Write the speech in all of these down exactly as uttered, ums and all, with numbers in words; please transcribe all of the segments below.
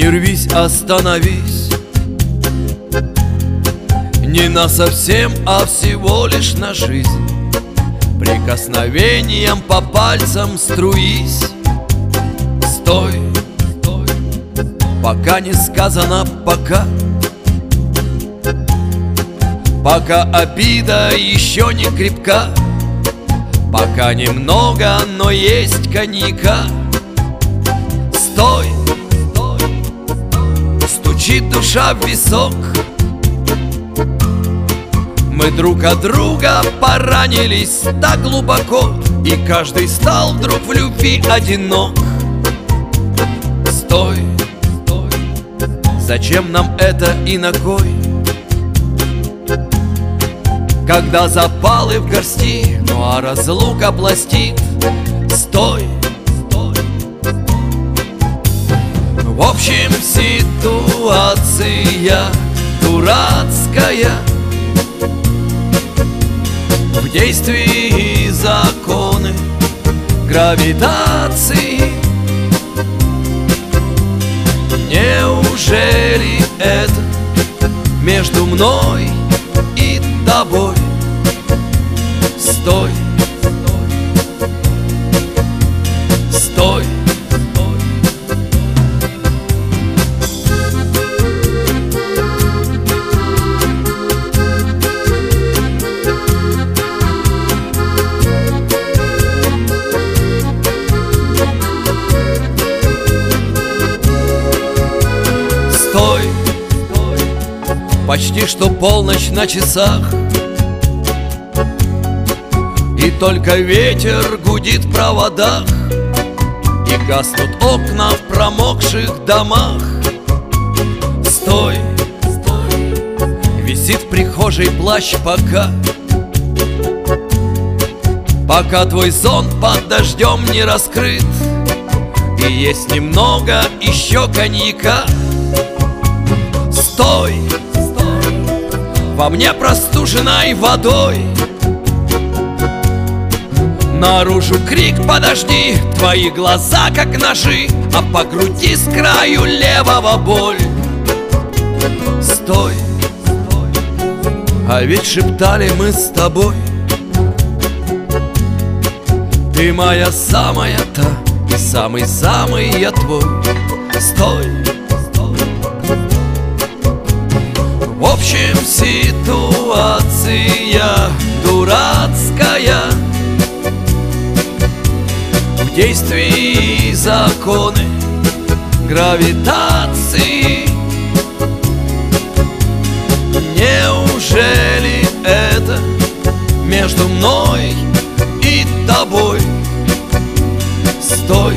Не рвись, остановись. Не на совсем, а всего лишь на жизнь. Прикосновением по пальцам струись. Стой, стой, пока не сказано пока. Пока обида еще не крепка. Пока немного, но есть коньяка. Стой, стой, стучит душа в висок. Мы друг от друга поранились так глубоко, и каждый стал вдруг в любви одинок. Стой, стой, зачем нам это и на кой? Когда запалы в горсти, ну а разлука пластит. Стой, стой. В общем, ситуация дурацкая. В действии законы гравитации. Неужели это между мной и тобой? Стой, стой, стой. Стой, почти что полночь на часах, и только ветер гудит в проводах, и гаснут окна в промокших домах. Стой, стой, висит в прихожей плащ пока. Пока твой зонт под дождем не раскрыт, и есть немного еще коньяка. Стой, стой, во мне простуженной водой. Наружу крик, подожди, твои глаза как ножи, а по груди с краю левого боль. Стой, стой, а ведь шептали мы с тобой: ты моя самая-то и самый-самый я твой. Стой, стой. В общем, ситуация дурацкая. В действии законы гравитации. Неужели это между мной и тобой? Стой,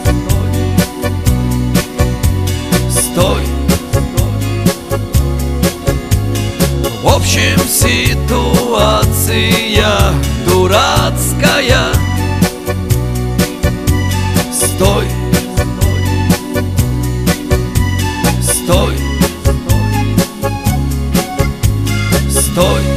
стой. В общем, ситуация дурацкая. Стой, стой, стой.